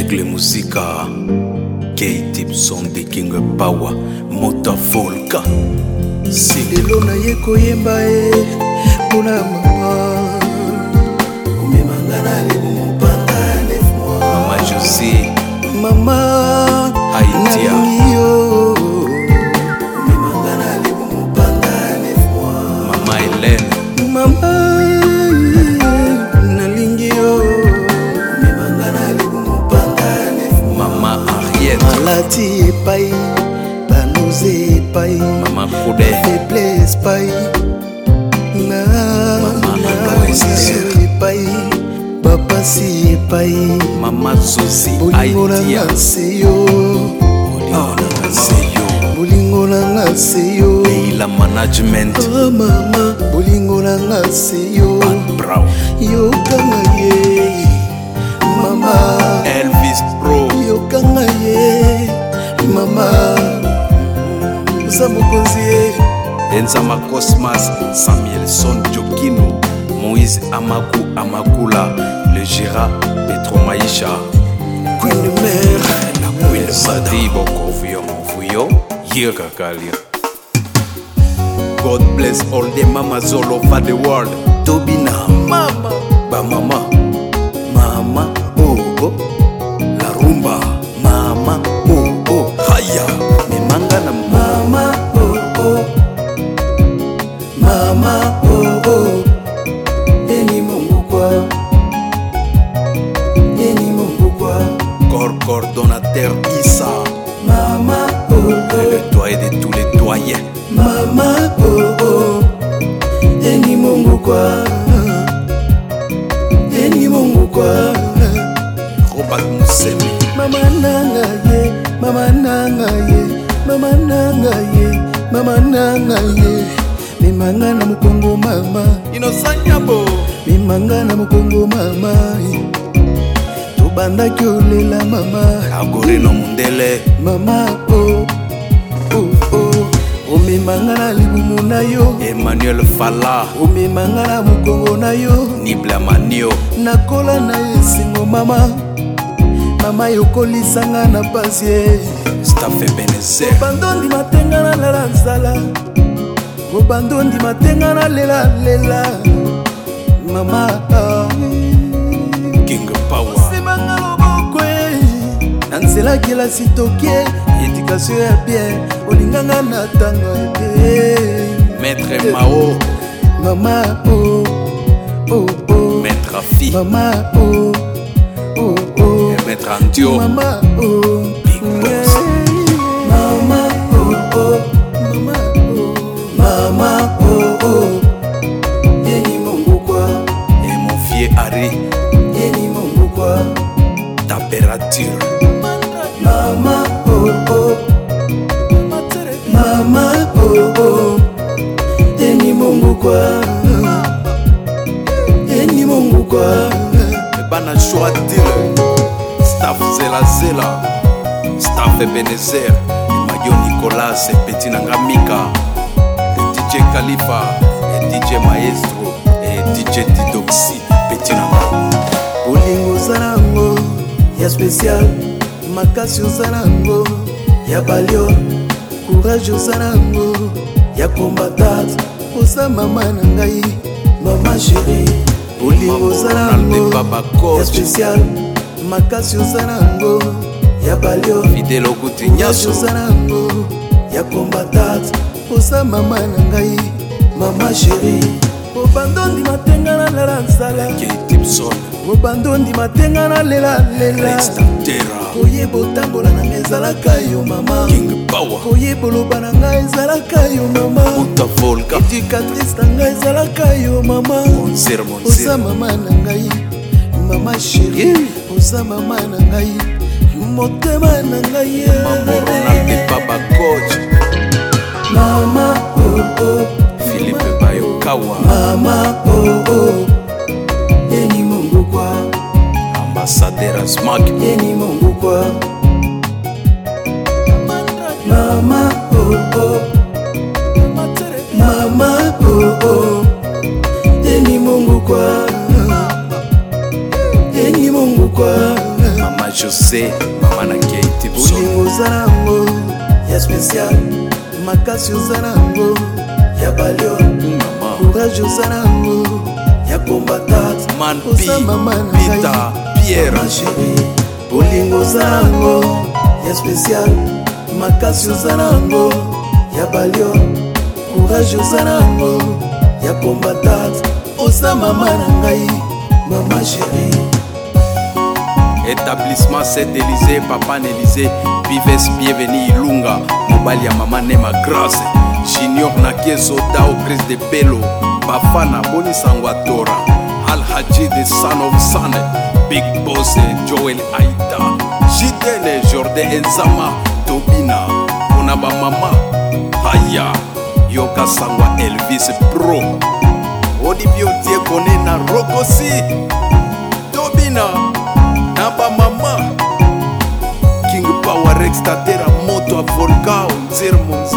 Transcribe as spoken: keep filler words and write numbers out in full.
Aigle Musica, K-Tipson de King Power, Mota Volca. Silelo na ye koyemba e Puna mama Umemanga na libu mpaka neuf mois Mama Josie, Mama Haïtia. Nalingiyo Umemanga na libu mpaka neuf mois Mama Hélène, Mama Nalingiyo Umemanga na libu mpaka neuf mois Mama Ariette, Malati epai Banouze epai Mama Koudé, faiblesse pai Moïse epai bapasi epai Mama Zosi, bolingo na Haïtia. nga se yo bolingo na nga se yo Leila Management, oh mama bolingo na nga se yo Pat Brown, yokanga ye mama Elvis Pro, yokanga ye mama uza mokonzi ye Enzama Cosmas, Samuelson Jokino, Moïse Amaku Amakula, le Gérard Petro Maïcha, Queen mère la Queen Sadibo Kovuyo Vuyo, Yirga Kalia. God bless all the mamas all over the world. Tobina mama Ba mama, mama oh oh la rumba, mama oh oh haya, memanga na mama oh oh mama oh oh eni mungu kwa eni mungu kwa Cor coordonnateur Issa, mama oh oh le doyen de tous les doyens. mama oh oh eni mungu kwa eni mungu kwa Robert Musemi, mama nanga ye mama nanga ye mama nanga ye mama nanga ye mimanga na mukongo mama Innocent Nyabo, mimanga na mukongo mama tobandaki olela mama Agorino Mundele, mama oh oh oh omemanga na libumu na yo Emmanuel Fala, omemanga na mukongo na yo Nibla Manio, nakola na esengo mama mama yokolisanga na pasi Staffé Benezer, bandondi matenga na lela nzala bandondi matenga na lela lela mama King Power, simanga loboko na nzela kelasi tokie edikasio ya bien olinganga na ntango ete Maître Mao, mama oh oh oh Maître Afi, mama oh oh oh et Maître Antio, mama oh Big Boss, mama oh oh mama oh mama oh oh eni mungu kwa et mon vieux Harry, eni mungu kwa température, mama oh oh mama oh oh eni mungu kwa eni mungu kwa Bana Chouatile, Staff Zela Zela, Staff Ebenezer, Mayo Nicolas, et Petit Nangamika, et D J Khalifa, et D J Maestro, et D J Didoxi, Petit Nanga. bolingo oza nango ya spécial makasi oza nango ya balio courage oza nango ya combatante oza mama na ngai mama chéri bolingo oza nango ya spécial makasi oza nango ya balio Fidèle Okuti courage Nyaso, oza nango ya combatante oza mama na ngai mama chéri obandondi matenga na lela nzala K-Tipson, obandondi matenga na lela lela Restantera, koyeba otambola na ngai ezalaka yo mama King Power, koyeba oloba na ngai ezalaka yo mama Mota Volca, éducatrice na ngai ezalaka yo mama Monzer oza Monzer, mama na ngai mama chéri oza mama na ngai motema na ngai Maman Ronald Baba Coach, mama oh oh Philippe Bayokawa, mama oh oh eni mungu kwa Ambassadeur Asmak, eni mungu kwa mama oh oh mama oh oh eni mungu kwa eni mungu kwa Mama José mama na Kate Tipson. Bolingo oza nango ya spécial, makasi oza nango ya balio, courage oza nango ya combatante, Man oza mama na ngai Peter Pierre ma chérie. Bolingo oza nango ya spécial, makasi oza nango ya balio, courage oza nango ya combatante, oza mama na ngai mama chérie. Établissement Saint-Élysée, Papa Nélysée, Vives Bienvenue Ilunga, mobali ya mama Nema Grace, Junior Nakie Soda au Chris de Bello, Bafana Boni Sangwatora, Al Haji the son of son, Big Boss Joel Aïda, Jitene Jordan Enzama, Tobina, Onaba Mama, Haya, Yoka Sangwa Elvis Pro, Odibio Diekone na Rokosi, Tobina. Naba mama King Power Rex Tatera Moto a Volcao Nzermo